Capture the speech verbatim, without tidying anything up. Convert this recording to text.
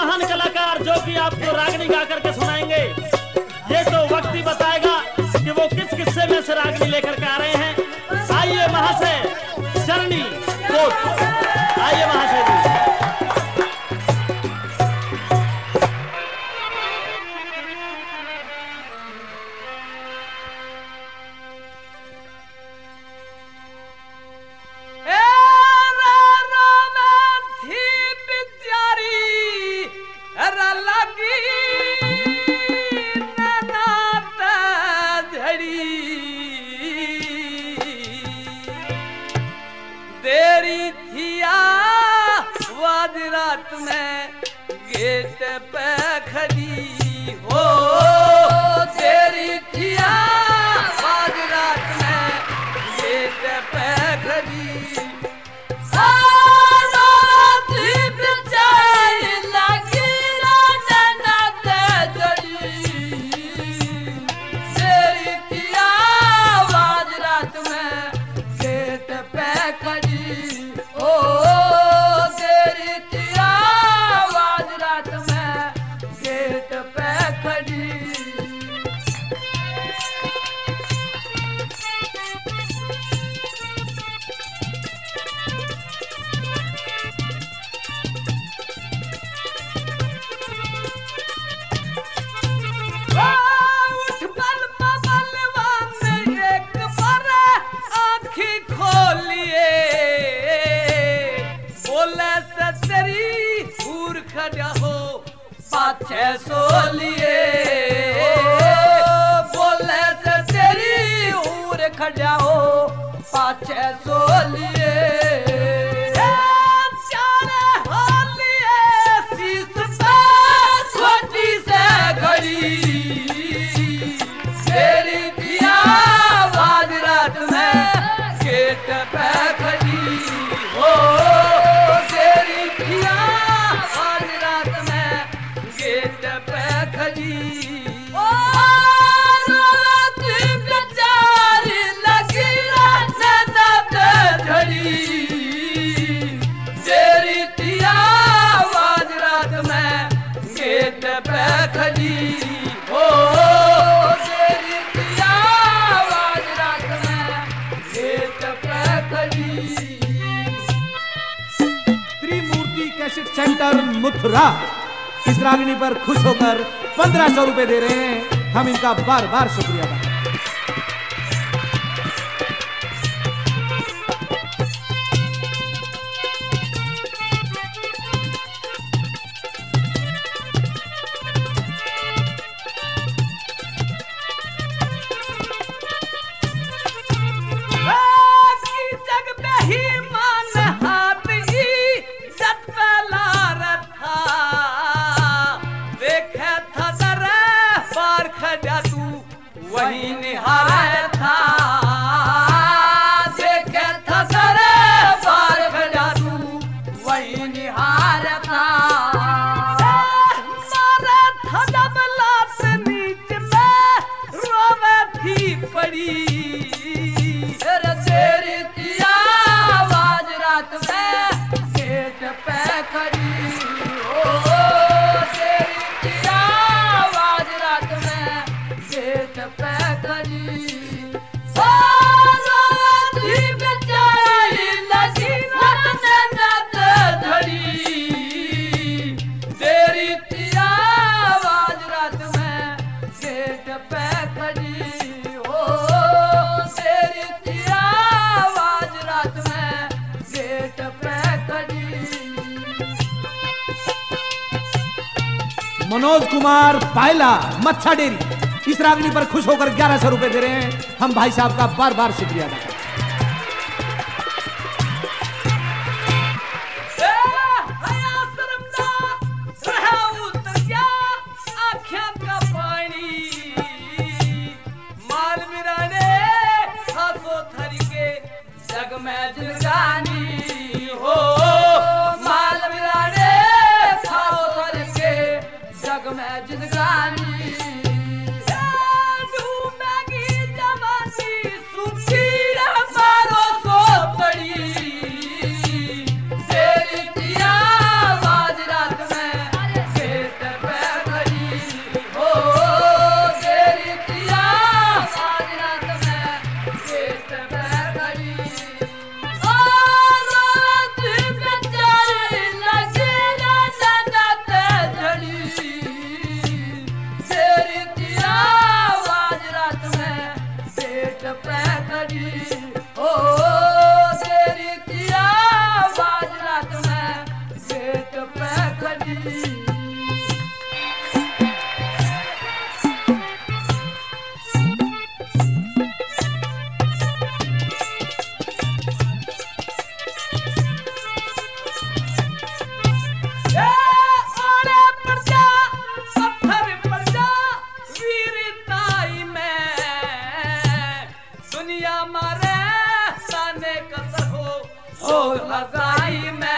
महान कलाकार जो कि आपको रागनी गा करके सुनाएंगे। ये तो वक्त ही बताएगा कि वो किस किस्से में से रागनी लेकर के आ रहे हैं। आइए महाशय चरणी कोट, आइए महाशय जी। सेंटर मथुरा इस रागिनी पर खुश होकर पंद्रह सौ रुपए दे रहे हैं। हम इनका बार बार शुक्रिया अदा करते हैं। मनोज कुमार पायला मच्छा डेरी इस रागनी पर खुश होकर ग्यारह सौ रुपए दे रहे हैं। हम भाई साहब का बार बार शुक्रिया अदा करते हैं। जिंदगानी हसाई में